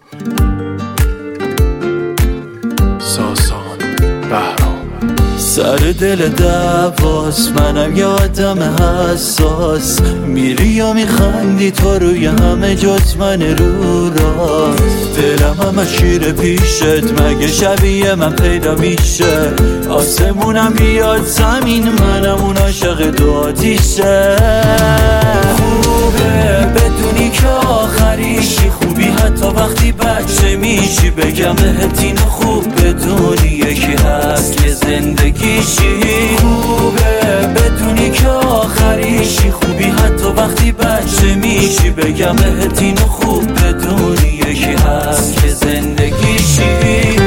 ساسان بهرام. سر دل دعواست، منم یه آدم حساس، میری و میخندی تو روی همه جز من رو راست. دلم همه شیر پیشت، مگه شبیه من پیدا میشه؟ آسمونم بیاد زمین، منم اون عاشق دو آتیشه. خوبه بدونی که آخریشی، خوبی حتی وقتی بچه میشی. بگم بهت اینو خوب بدونی، یکی هست که زندگیشی. خوبه بدونی که آخریشی، خوبی حتی وقتی بچه میشی. بگم بهت اینو خوب بدونی، یکی هست که زندگیشی.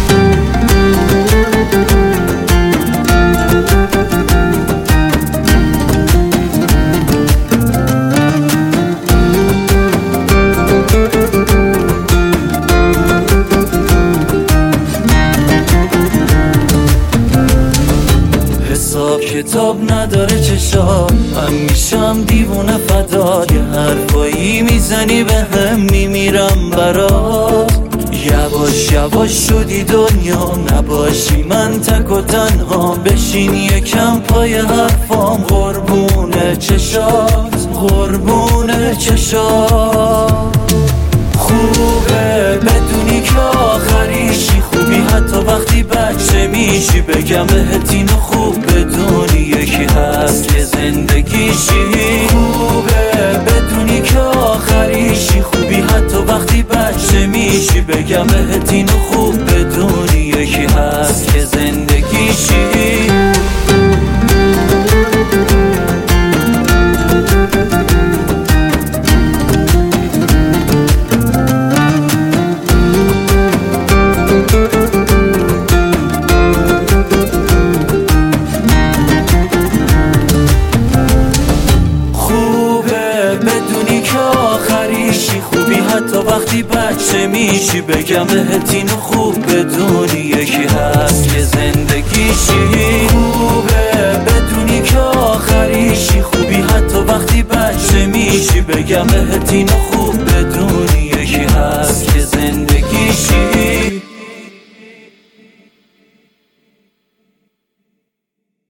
حساب کتاب نداره چشام، من میشم دیوونه فدات. یه حرفایی میزنی به هم میمیرم برات. یواش یواش شدی دنیا، نباشی من تک و تنها. بشین یکم پای حرفام، قربونه چشات، قربونه چشات. خوبه بدونی که آخریشی، خوبی حتی وقتی بچه میشی. بگم بهت اینو خوب بدونی، یکی هست که زندگیشی. خوبه بدونی که آخریشی، خوبی حتی وقتی بچه میشی. بگم بهت اینو خوب بدونی، یکی هست که زندگیشی. خوبی حتی وقتی بچه میشی. بگم بهت اینو خوب بدونی، یکی هست که زندگیشی. خوبه بدونی که آخریشی، خوبی حتی وقتی بچه میشی. بگم بهت اینو خوب